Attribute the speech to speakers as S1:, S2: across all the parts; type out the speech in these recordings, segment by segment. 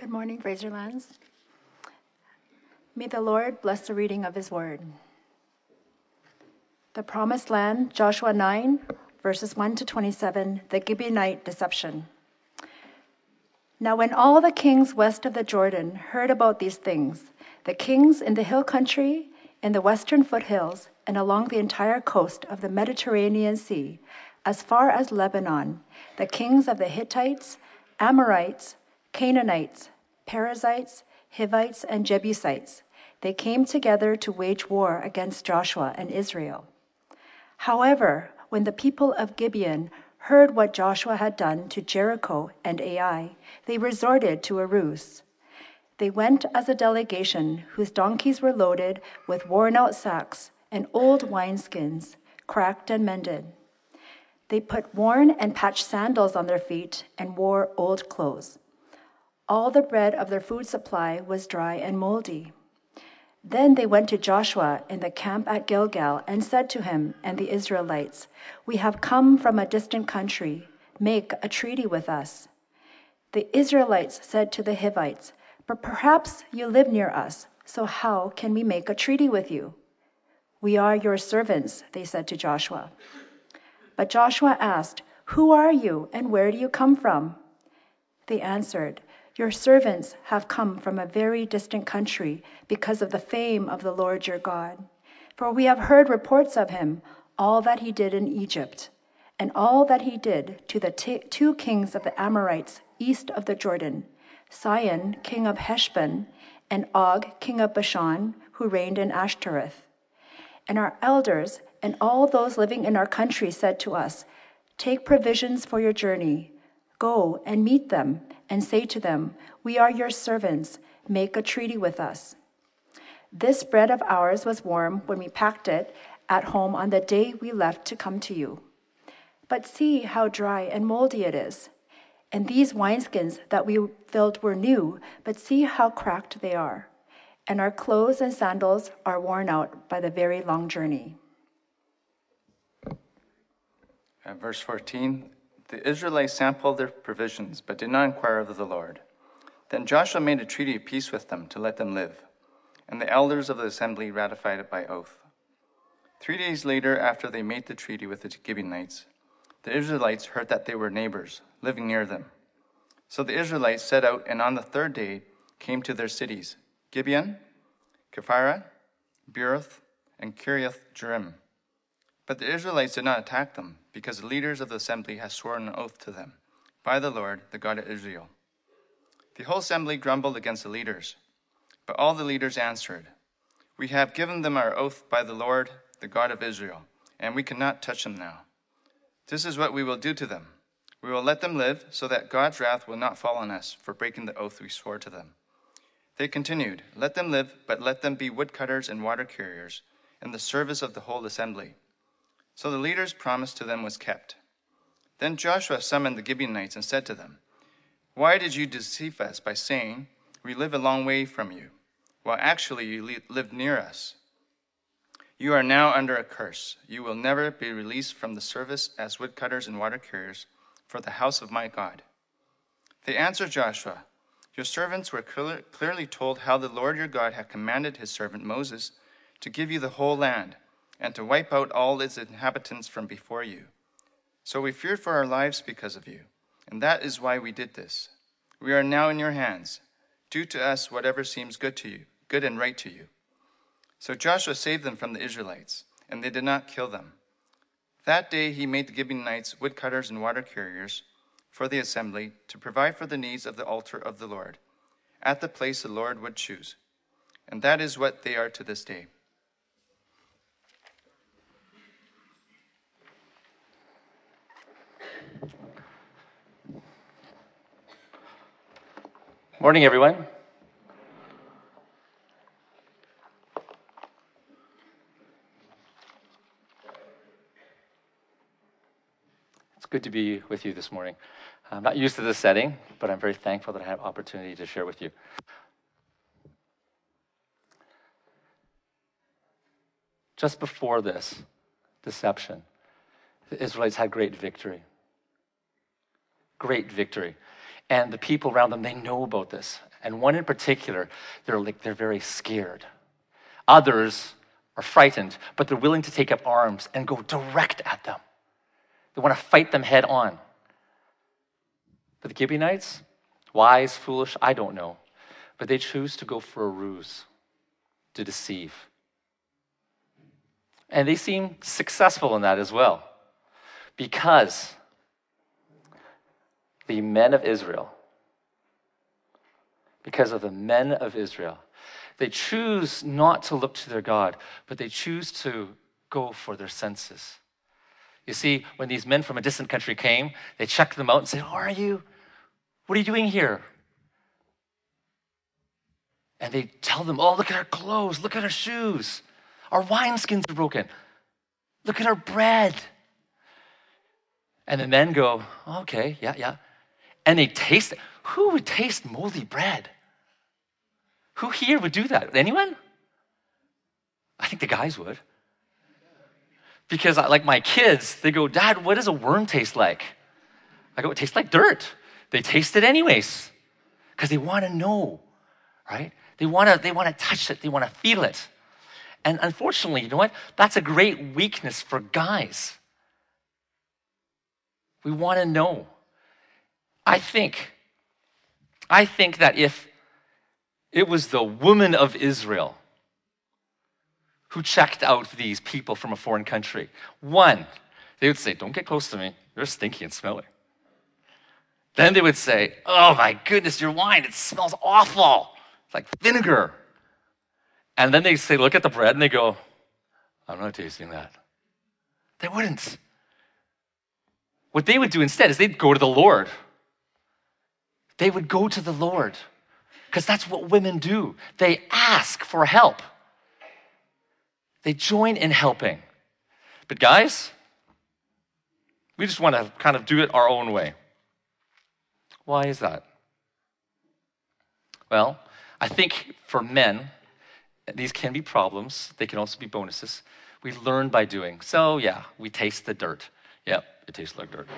S1: Good morning, Fraserlands. May the Lord bless the reading of his word. The Promised Land, Joshua 9, verses 1 to 27, the Gibeonite deception. Now when all the kings west of the Jordan heard about these things, the kings in the hill country, in the western foothills, and along the entire coast of the Mediterranean Sea, as far as Lebanon, the kings of the Hittites, Amorites, Canaanites, Perizzites, Hivites, and Jebusites, they came together to wage war against Joshua and Israel. However, when the people of Gibeon heard what Joshua had done to Jericho and Ai, they resorted to a ruse. They went as a delegation whose donkeys were loaded with worn-out sacks and old wineskins, cracked and mended. They put worn and patched sandals on their feet and wore old clothes. All the bread of their food supply was dry and moldy. Then they went to Joshua in the camp at Gilgal and said to him and the Israelites, "We have come from a distant country. Make a treaty with us." The Israelites said to the Hivites, "But perhaps you live near us, so how can we make a treaty with you?" "We are your servants," they said to Joshua. But Joshua asked, "Who are you and where do you come from?" They answered, "Your servants have come from a very distant country because of the fame of the Lord your God. For we have heard reports of him, all that he did in Egypt, and all that he did to the two kings of the Amorites east of the Jordan, Sihon, king of Heshbon, and Og, king of Bashan, who reigned in Ashtoreth. And our elders and all those living in our country said to us, 'Take provisions for your journey. Go and meet them and say to them, "We are your servants. Make a treaty with us." This bread of ours was warm when we packed it at home on the day we left to come to you. But see how dry and moldy it is. And these wineskins that we filled were new, but see how cracked they are. And our clothes and sandals are worn out by the very long journey."
S2: Verse 14, the Israelites sampled their provisions, but did not inquire of the Lord. Then Joshua made a treaty of peace with them to let them live, and the elders of the assembly ratified it by oath. 3 days later, after they made the treaty with the Gibeonites, the Israelites heard that they were neighbors, living near them. So the Israelites set out, and on the third day came to their cities, Gibeon, Kephirah, Beeroth, and Kiriath-jearim. But the Israelites did not attack them, because the leaders of the assembly had sworn an oath to them, by the Lord, the God of Israel. The whole assembly grumbled against the leaders, but all the leaders answered, "We have given them our oath by the Lord, the God of Israel, and we cannot touch them now. This is what we will do to them. We will let them live, so that God's wrath will not fall on us for breaking the oath we swore to them." They continued, "Let them live, but let them be woodcutters and water carriers, in the service of the whole assembly." So the leader's promise to them was kept. Then Joshua summoned the Gibeonites and said to them, "Why did you deceive us by saying, 'We live a long way from you,' while actually you live near us? You are now under a curse. You will never be released from the service as woodcutters and water carriers for the house of my God." They answered Joshua, "Your servants were clearly told how the Lord your God had commanded his servant Moses to give you the whole land, and to wipe out all its inhabitants from before you. So we feared for our lives because of you, and that is why we did this. We are now in your hands. Do to us whatever seems good to you, good and right to you." So Joshua saved them from the Israelites, and they did not kill them. That day he made the Gibeonites woodcutters and water carriers for the assembly to provide for the needs of the altar of the Lord, at the place the Lord would choose. And that is what they are to this day.
S3: Morning, everyone. It's good to be with you this morning. I'm not used to this setting, but I'm very thankful that I have opportunity to share with you. Just before this deception, the Israelites had great victory. Great victory. And the people around them, they know about this. And one in particular, they're very scared. Others are frightened, but they're willing to take up arms and go direct at them. They want to fight them head on. But the Gibeonites, wise, foolish, I don't know, but they choose to go for a ruse, to deceive. And they seem successful in that as well, because the men of Israel, they choose not to look to their God, but they choose to go for their senses. You see, when these men from a distant country came, they checked them out and said, "Who are you? What are you doing here?" And they tell them, "Oh, look at our clothes, look at our shoes. Our wineskins are broken. Look at our bread." And the men go, "Okay, yeah." And they taste it. Who would taste moldy bread? Who here would do that? Anyone? I think the guys would. Because like my kids, they go, "Dad, what does a worm taste like?" I go, "It tastes like dirt." They taste it anyways because they want to know, right? They want to touch it. They want to feel it. And unfortunately, you know what? That's a great weakness for guys. We want to know. I think that if it was the women of Israel who checked out these people from a foreign country, one, they would say, "Don't get close to me. You're stinky and smelly." Then they would say, "Oh my goodness, your wine, it smells awful. It's like vinegar." And then they say, "Look at the bread," and they go, "I'm not tasting that." They wouldn't. What they would do instead is they'd go to the Lord. They would go to the Lord because that's what women do. They ask for help. They join in helping. But guys, we just want to kind of do it our own way. Why is that? Well, I think for men, these can be problems. They can also be bonuses. We learn by doing. So yeah, we taste the dirt. Yep, it tastes like dirt.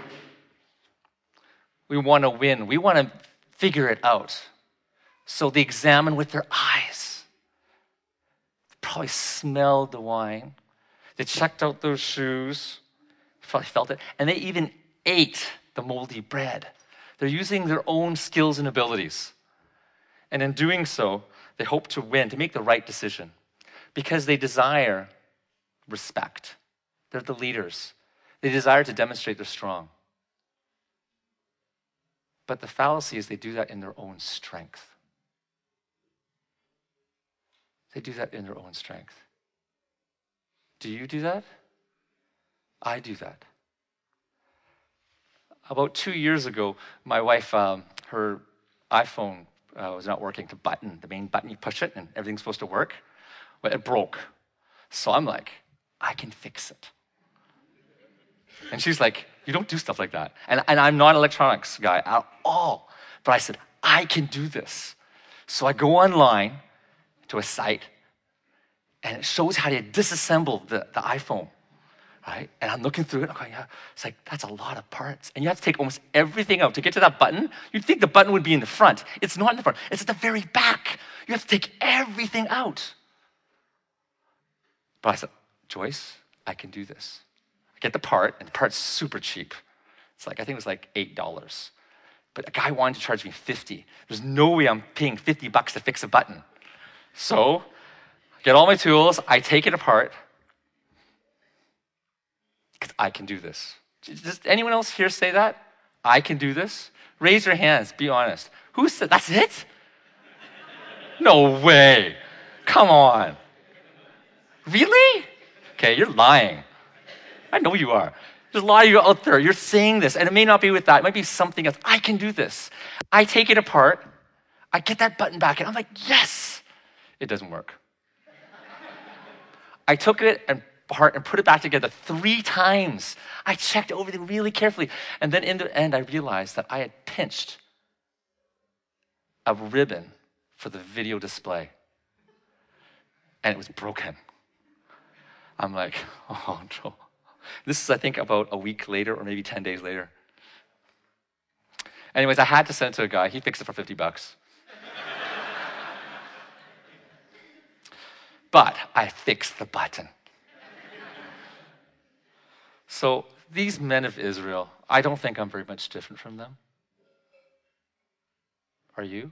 S3: We want to win. We want to figure it out. So they examine with their eyes. They probably smelled the wine. They checked out those shoes. Probably felt it. And they even ate the moldy bread. They're using their own skills and abilities. And in doing so, they hope to win, to make the right decision. Because they desire respect. They're the leaders. They desire to demonstrate they're strong. But the fallacy is they do that in their own strength. They do that in their own strength. Do you do that? I do that. About 2 years ago, my wife, her iPhone was not working. The main button, you push it and everything's supposed to work. Well, it broke. So I'm like, I can fix it. And she's like, "You don't do stuff like that." And I'm not an electronics guy at all. But I said, I can do this. So I go online to a site, and it shows how to disassemble the iPhone, right? And I'm looking through it, I'm going, yeah. It's like, that's a lot of parts. And you have to take almost everything out. To get to that button, you'd think the button would be in the front. It's not in the front. It's at the very back. You have to take everything out. But I said, "Joyce, I can do this." I get the part, and the part's super cheap. It's like, I think it was like $8. But a guy wanted to charge me $50. There's no way I'm paying $50 to fix a button. So, I get all my tools, I take it apart, because I can do this. Does anyone else here say that? I can do this? Raise your hands, be honest. Who said, that's it? No way. Come on. Really? Okay, you're lying. I know you are. There's a lot of you out there. You're saying this, and it may not be with that. It might be something else. I can do this. I take it apart. I get that button back, and I'm like, yes. It doesn't work. I took it apart and put it back together 3 times. I checked everything really carefully. And then in the end, I realized that I had pinched a ribbon for the video display. And it was broken. I'm like, oh no. This is, I think, about a week later or maybe 10 days later. Anyways, I had to send it to a guy. He fixed it for $50. but I fixed the button. So these men of Israel, I don't think I'm very much different from them. Are you?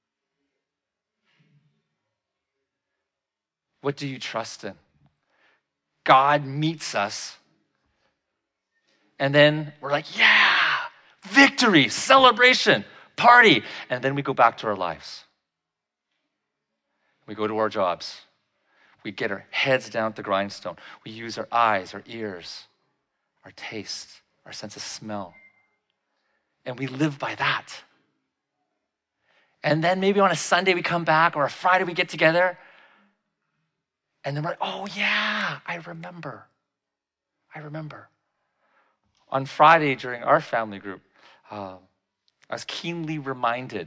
S3: What do you trust in? God meets us, and then we're like, yeah, victory, celebration, party. And then we go back to our lives. We go to our jobs. We get our heads down at the grindstone. We use our eyes, our ears, our taste, our sense of smell. And we live by that. And then maybe on a Sunday we come back, or a Friday we get together, and then we're like, oh yeah, I remember. On Friday during our family group, I was keenly reminded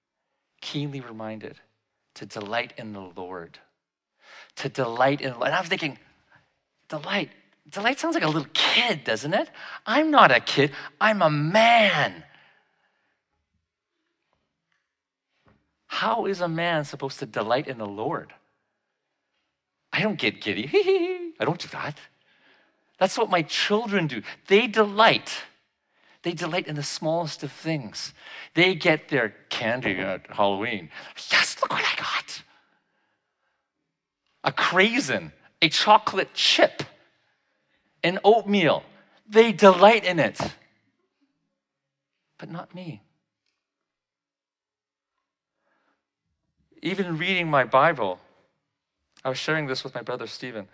S3: to delight in the Lord. To delight in the Lord. And I was thinking, delight sounds like a little kid, doesn't it? I'm not a kid, I'm a man. How is a man supposed to delight in the Lord? I don't get giddy. I don't do that. That's what my children do. They delight in the smallest of things. They get their candy at Halloween. Yes, look what I got. A craisin, a chocolate chip, an oatmeal. They delight in it. But not me. Even reading my Bible, I was sharing this with my brother Stephen.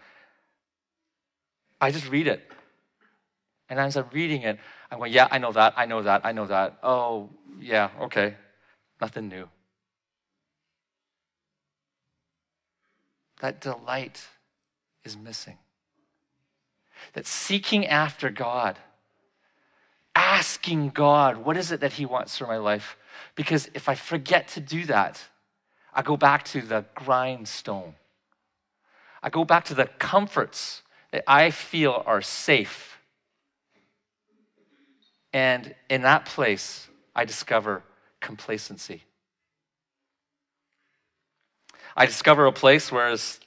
S3: I just read it. And as I'm reading it, I'm going, yeah, I know that. Oh, yeah, okay. Nothing new. That delight is missing. That seeking after God, asking God, what is it that he wants for my life? Because if I forget to do that, I go back to the grindstone. I go back to the comforts that I feel are safe. And in that place, I discover complacency. I discover a place where it's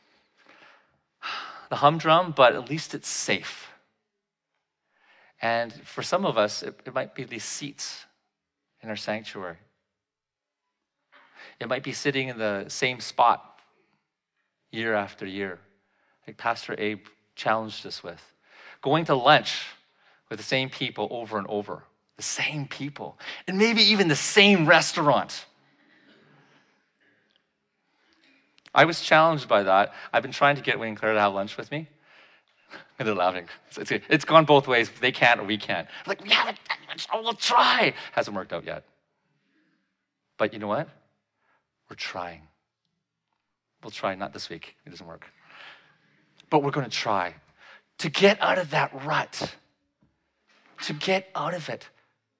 S3: the humdrum, but at least it's safe. And for some of us, it might be these seats in our sanctuary. It might be sitting in the same spot year after year, like Pastor Abe challenged us with. Going to lunch with the same people over and over. The same people. And maybe even the same restaurant. I was challenged by that. I've been trying to get Wayne and Claire to have lunch with me. And they're laughing. It's gone both ways. They can't or we can't. Like, we haven't done much. Oh, we'll try. Hasn't worked out yet. But you know what? We're trying. We'll try, not this week. It doesn't work. But we're going to try to get out of that rut. To get out of it.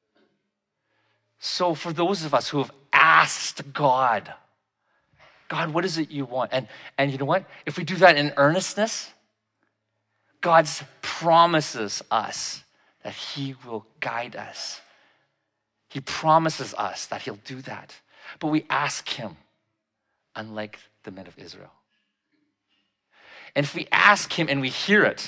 S3: So for those of us who have asked God, what is it you want? And you know what? If we do that in earnestness, God promises us that he will guide us. He promises us that he'll do that. But we ask him, unlike the men of Israel. And if we ask him and we hear it,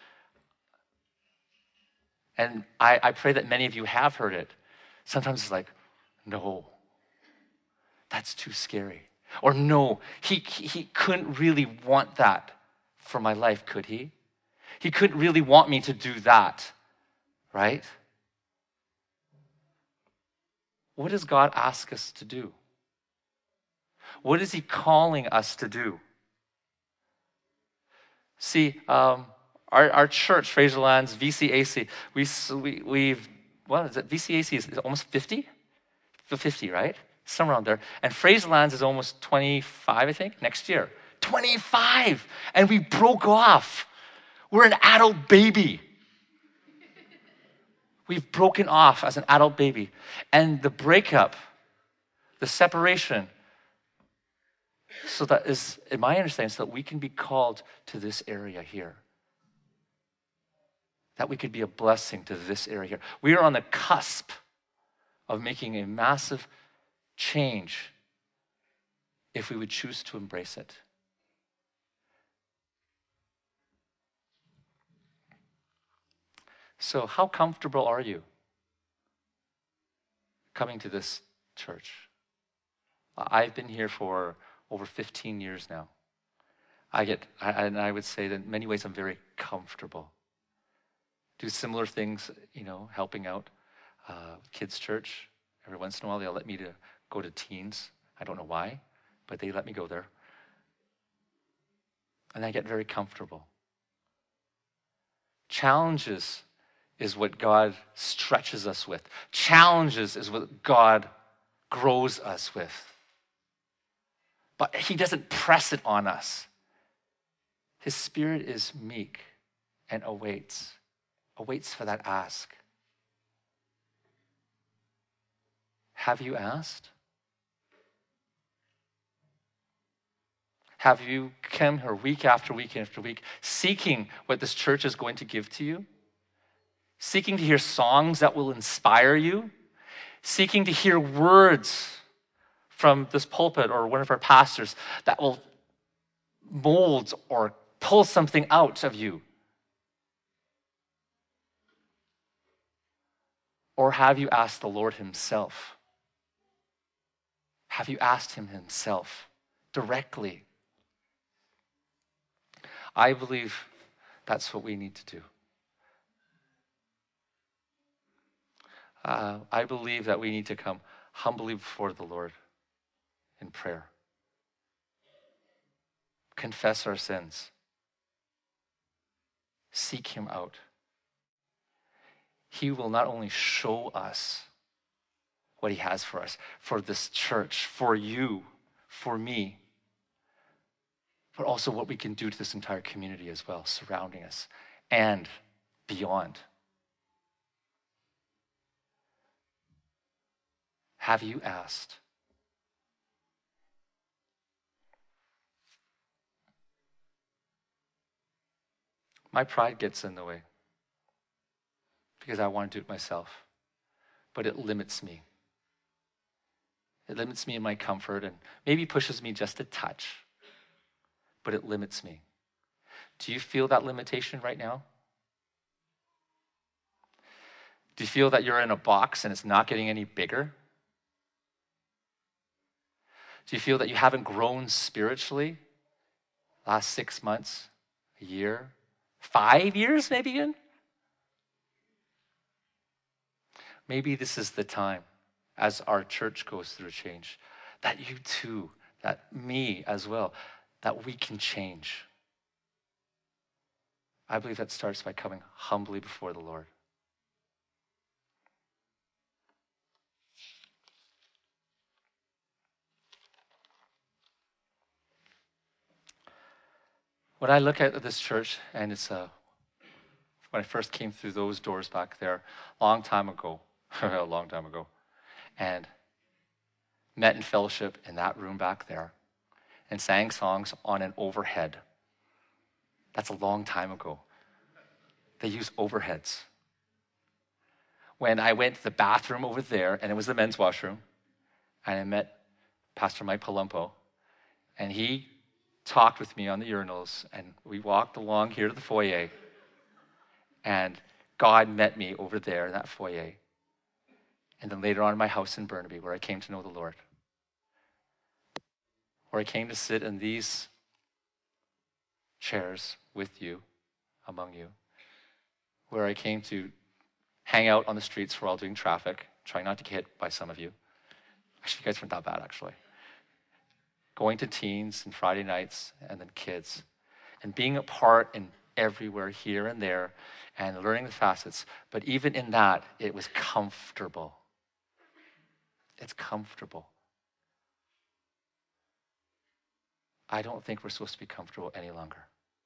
S3: and I pray that many of you have heard it, sometimes it's like, no, that's too scary. Or no, he couldn't really want that for my life, could he? He couldn't really want me to do that, right? What does God ask us to do? What is he calling us to do? See, our church, Fraserlands, VCAC, we've what is it? VCAC is almost 50? 50, right? Somewhere around there. And Fraserlands is almost 25, I think, next year. 25! And we broke off. We're an adult baby. We've broken off as an adult baby. And the breakup, the separation, so that is, in my understanding, so that we can be called to this area here. That we could be a blessing to this area here. We are on the cusp of making a massive change if we would choose to embrace it. So how comfortable are you coming to this church? I've been here for over 15 years now. I would say that in many ways I'm very comfortable. Do similar things, helping out kids' church. Every once in a while they'll let me to go to teens. I don't know why, but they let me go there. And I get very comfortable. Challenges is what God stretches us with. Challenges is what God grows us with. But he doesn't press it on us. His Spirit is meek and awaits for that ask. Have you asked? Have you come here week after week after week seeking what this church is going to give to you? Seeking to hear songs that will inspire you? Seeking to hear words from this pulpit or one of our pastors that will mold or pull something out of you? Or have you asked the Lord himself? Have you asked him himself directly? I believe that's what we need to do. I believe that we need to come humbly before the Lord in prayer. Confess our sins. Seek him out. He will not only show us what he has for us, for this church, for you, for me, but also what we can do to this entire community as well, surrounding us and beyond. Have you asked? My pride gets in the way because I want to do it myself, but it limits me. It limits me in my comfort and maybe pushes me just a touch, but it limits me. Do you feel that limitation right now? Do you feel that you're in a box and it's not getting any bigger? Do you feel that you haven't grown spiritually last 6 months, a year, 5 years maybe even? Maybe this is the time, as our church goes through change, that you too, that me as well, that we can change. I believe that starts by coming humbly before the Lord. When I look at this church, and it's when I first came through those doors back there, a long time ago, and met in fellowship in that room back there, and sang songs on an overhead. That's a long time ago. They use overheads. When I went to the bathroom over there, and it was the men's washroom, and I met Pastor Mike Palumpo, and he talked with me on the urinals, and we walked along here to the foyer, and God met me over there in that foyer, and then later on in my house in Burnaby, where I came to know the Lord, where I came to sit in these chairs with you, among you, where I came to hang out on the streets while doing traffic, trying not to get hit by some of you. Actually, you guys weren't that bad, actually. Going to teens and Friday nights, and then kids, and being a part in everywhere, here and there, and learning the facets. But even in that, it was comfortable. It's comfortable. I don't think we're supposed to be comfortable any longer.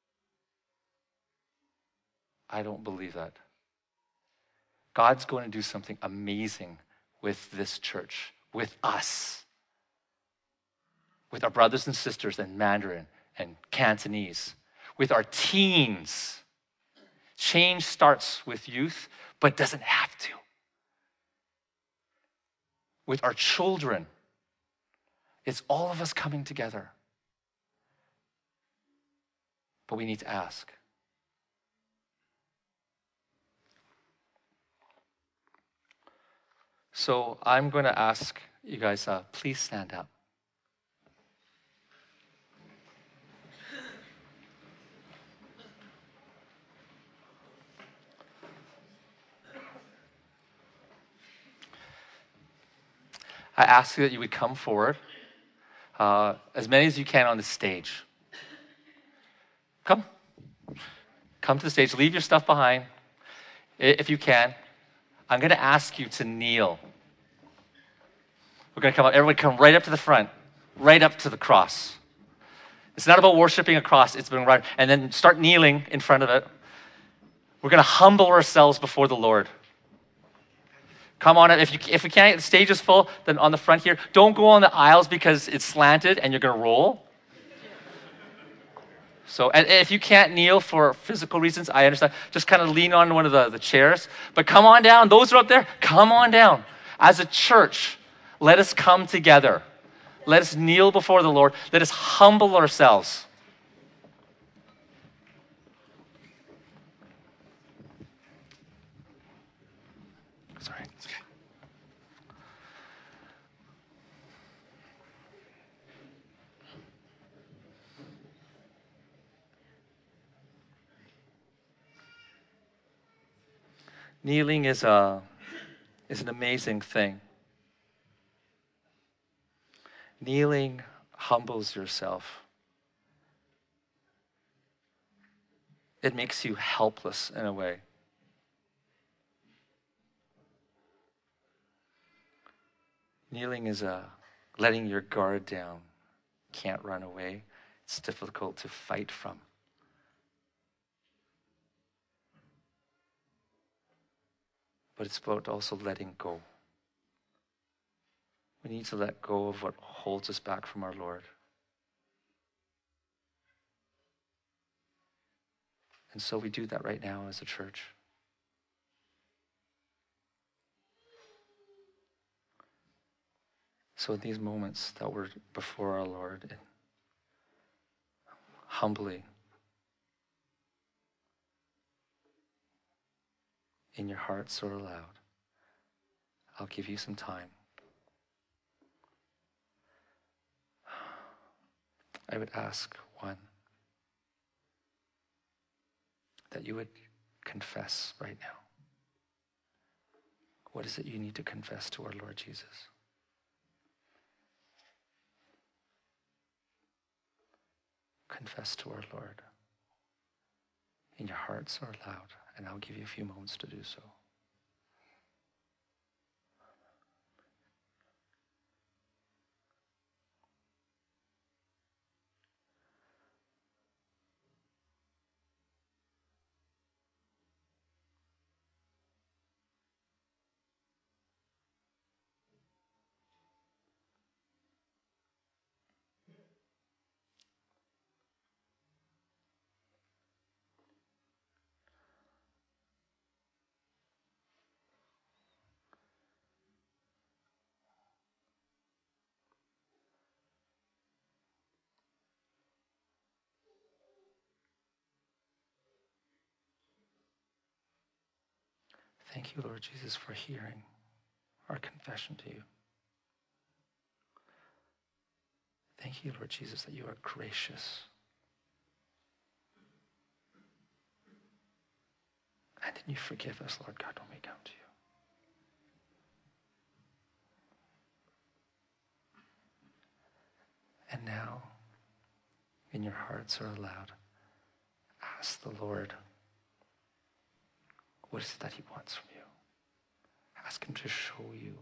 S3: I don't believe that. God's going to do something amazing with this church, with us, with our brothers and sisters in Mandarin and Cantonese, with our teens. Change starts with youth, but doesn't have to. With our children, it's all of us coming together. But we need to ask. So I'm going to ask you guys, please stand up. I ask you that you would come forward, as many as you can on the stage. Come to the stage. Leave your stuff behind, if you can. I'm going to ask you to kneel. We're going to come up. Everyone come right up to the front, right up to the cross. It's not about worshiping a cross. It's been right. And then start kneeling in front of it. We're going to humble ourselves before the Lord. Come on. If we can't, the stage is full, then on the front here. Don't go on the aisles because it's slanted and you're going to roll. So, and if you can't kneel for physical reasons, I understand. Just kind of lean on one of the chairs. But come on down. Those who are up there, come on down. As a church, let us come together. Let us kneel before the Lord. Let us humble ourselves. Sorry. It's okay. Kneeling is an amazing thing. Kneeling humbles yourself. It makes you helpless in a way. Kneeling is letting your guard down. Can't run away. It's difficult to fight from. But it's about also letting go. We need to let go of what holds us back from our Lord. And so we do that right now as a church. So in these moments that we're before our Lord, and humbly, in your hearts or aloud, I'll give you some time. I would ask, one, that you would confess right now. What is it you need to confess to our Lord Jesus? Confess to our Lord in your hearts or aloud, and I'll give you a few moments to do so. Thank you, Lord Jesus, for hearing our confession to you. Thank you, Lord Jesus, that you are gracious. And then you forgive us, Lord God, when we come to you. And now, in your hearts or aloud, ask the Lord, what is it that he wants from you? Ask him to show you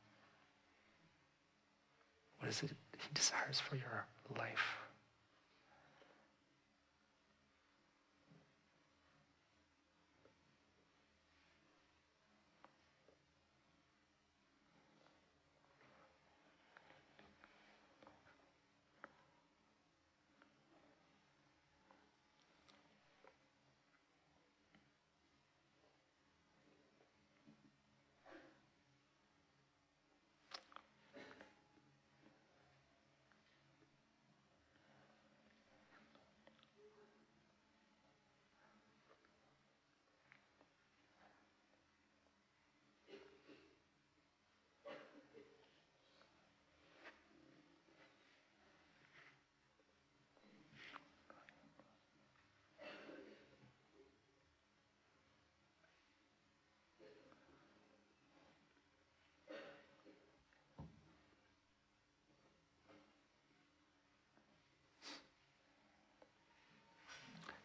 S3: what is it he desires for your life.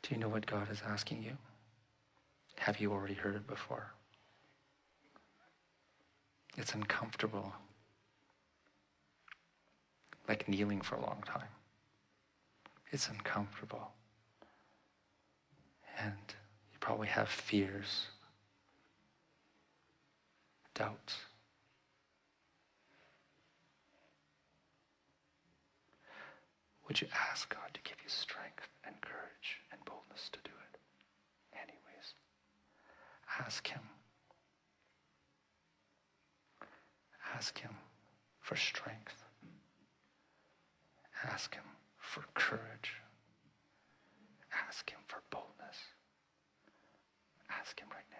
S3: Do you know what God is asking you? Have you already heard it before? It's uncomfortable, like kneeling for a long time. It's uncomfortable. And you probably have fears, doubts. Would you ask God to give you strength and courage and boldness to do it? Anyways, ask him. Ask him for strength. Ask him for courage. Ask him for boldness. Ask him right now.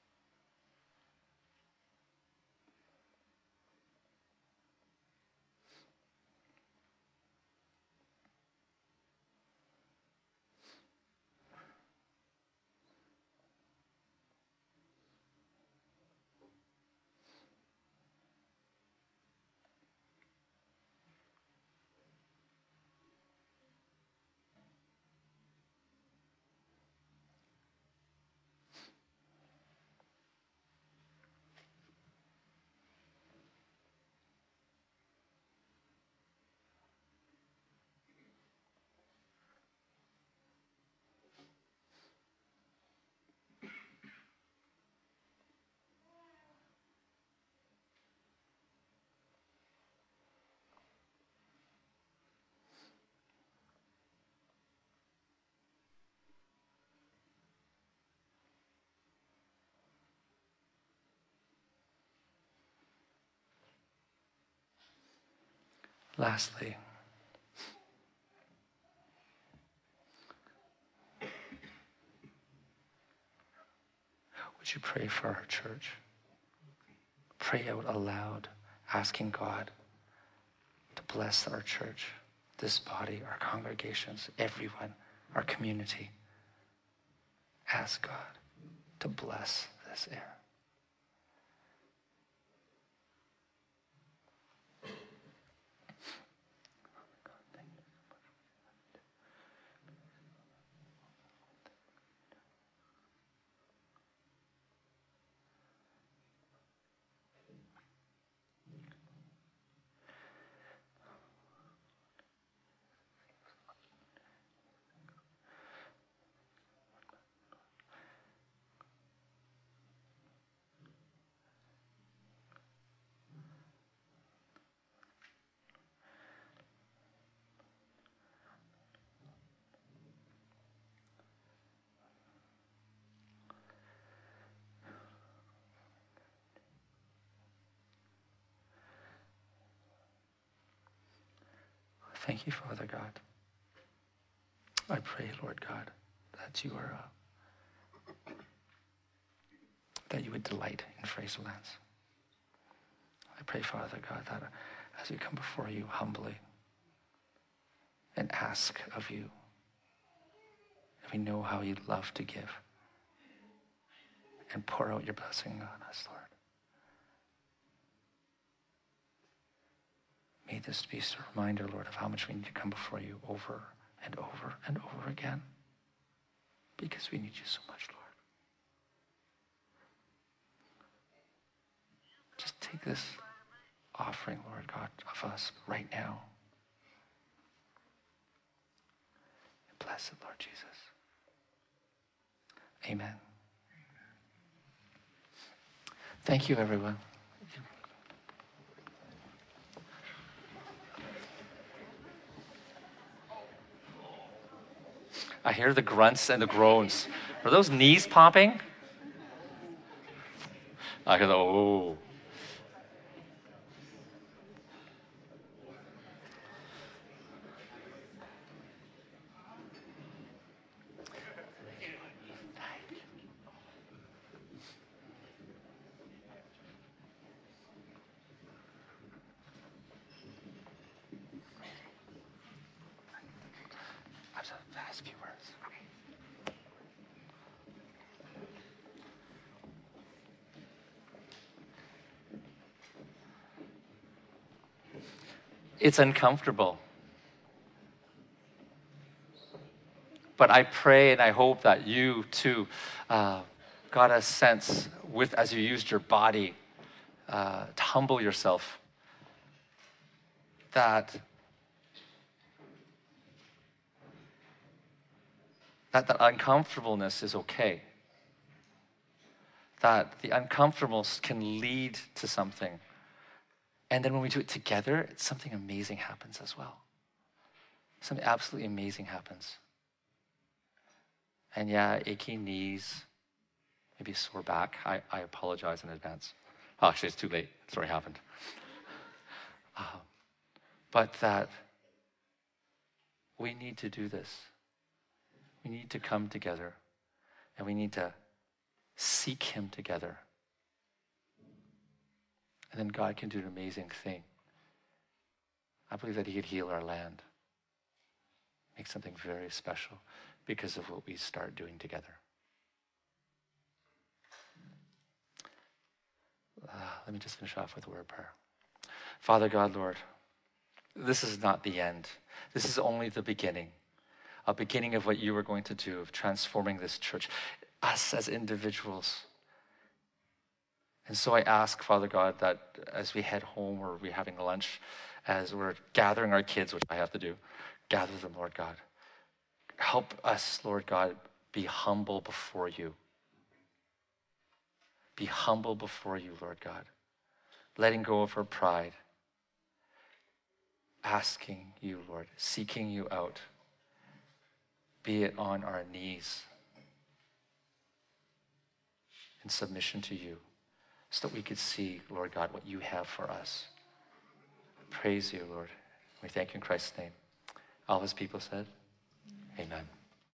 S3: Lastly, would you pray for our church? Pray out aloud, asking God to bless our church, this body, our congregations, everyone, our community. Ask God to bless this area. Thank you, Father God. I pray, Lord God, that you are, that you would delight in Fraserlands. I pray, Father God, that as we come before you humbly and ask of you, and we know how you love to give and pour out your blessing on us, Lord. May this be a reminder, Lord, of how much we need to come before you over and over and over again, because we need you so much, Lord. Just take this offering, Lord God, of us right now. And bless it, Lord Jesus. Amen. Thank you, everyone. I hear the grunts and the groans. Are those knees popping? I hear the, oh. I just have a few words. It's uncomfortable. But I pray and I hope that you too got a sense as you used your body to humble yourself, that uncomfortableness is okay. That the uncomfortableness can lead to something. And then when we do it together, something amazing happens as well. Something absolutely amazing happens. And yeah, aching knees, maybe a sore back. I apologize in advance. Oh, actually, it's too late. It's already happened. But that we need to do this. We need to come together, and we need to seek him together. And then God can do an amazing thing. I believe that he could heal our land, make something very special because of what we start doing together. Let me just finish off with a word of prayer. Father God, Lord, this is not the end. This is only the beginning. A beginning of what you are going to do, of transforming this church, us as individuals. And so I ask, Father God, that as we head home or we're having lunch, as we're gathering our kids, which I have to do, gather them, Lord God. Help us, Lord God, be humble before you. Be humble before you, Lord God. Letting go of our pride. Asking you, Lord, seeking you out. Be it on our knees in submission to you, so that we could see, Lord God, what you have for us. Praise you, Lord. We thank you in Christ's name. All his people said, amen.